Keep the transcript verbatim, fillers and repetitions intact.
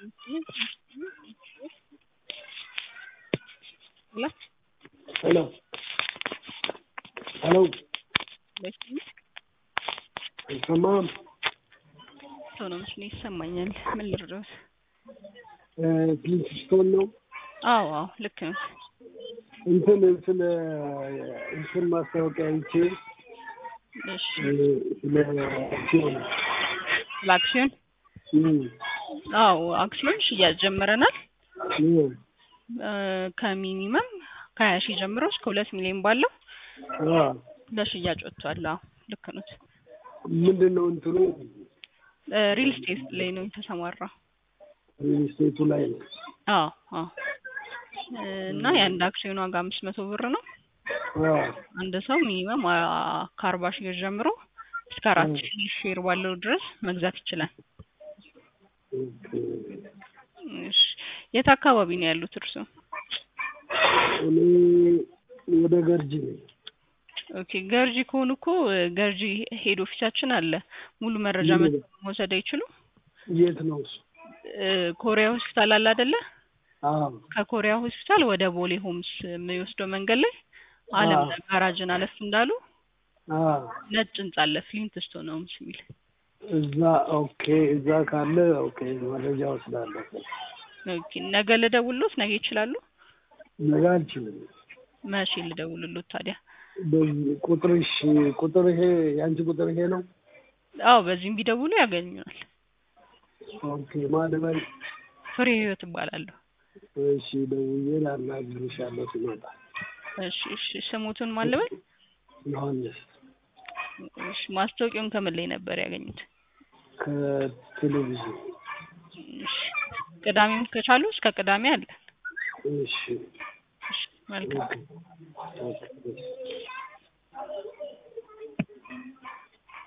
Hello? Hello. Hello. በስልክ አይሰማም? ሰው ነው መስሎኝ ይሰማኛል። ምን ልርዳዎት? እ ፕሊስ ስቶን ነው። አዎ አዎ ልክ ነው። እንትን ስለ እንትን ማስታወቂያ አይቼ እሺ ስለ አክሲዮን ስለ አክሲዮን እም አዎ አክሲዮን ሽያጭ ጀምረናል። እም እ ከሚኒመም ከሀያ ሺህ ጀምሮ እስከ ሁለት ሚሊዮን ባለው አ ለሽያጭ ወጥቷል። አዎ ልክ ነው። ምንድነው እንትኑ? ሪል ስቴት ላይ ነው የተሰማራው። ሪል ስቴቱ ላይ ነው። አዎ አዎ እና የአንድ አክሲዮን ዋጋ አምስት መቶ ብር ነው። አ አንድ ሰው ሚኒመም ከአርባ ሺህ ብር ጀምሮ እስከ አራት ሺህ ሼር ባለው ድረስ መግዛት ይችላል። ኦኬ። እሺ የት አካባቢ ነው ያሉት እርስዎ? እኔ ወደ ገርጂ ነኝ። ኦኬ ገርጂ ከሆኑ እኮ ገርጂ ሄድ ኦፊሳችን አለ። ሙሉ መረጃ መውሰድ አይችሉም? የት ነው እሱ? እ ኮሪያ ሆስፒታል አለ አይደለ? አዎ ከኮሪያ ሆስፒታል ወደ ቦሌ ሆምስ የሚወስደው መንገድ ላይ አለም ጋራጅን አለፍ እንዳሉ አ ነጭ ህንጻ አለ ፍሊንትስቶን ሆምስ የሚል እዛ። ኦኬ እዛ ካለ ኦኬ መረጃ ወስዳለሁ። ኦኬ ነገ ልደውልሎት? ነገ ይችላሉ? ነገ አልችልም። መቼ ልደውልሎት ታዲያ? በዚህ ቁጥርሽ ቁጥር ይሄ ያንቺ ቁጥር ይሄ ነው? አዎ በዚህም ቢደውሉ ያገኙናል። ኦኬ ማለበል ፍሬ ህይወት እባላለሁ። እሺ ደውዬ ላናግርሻለሁ ሲመጣ። እሺ እሺ ስሙትን ማለበል? ዮሐንስ። እሺ ማስታወቂያውን ከምን ላይ ነበር ያገኙት? ከቴሌቪዥን። እሺ ቅዳሜም ከቻሉ እስከ ቅዳሜ አለ። እሺ እሺ መልካም። ኦኬ ኦኬ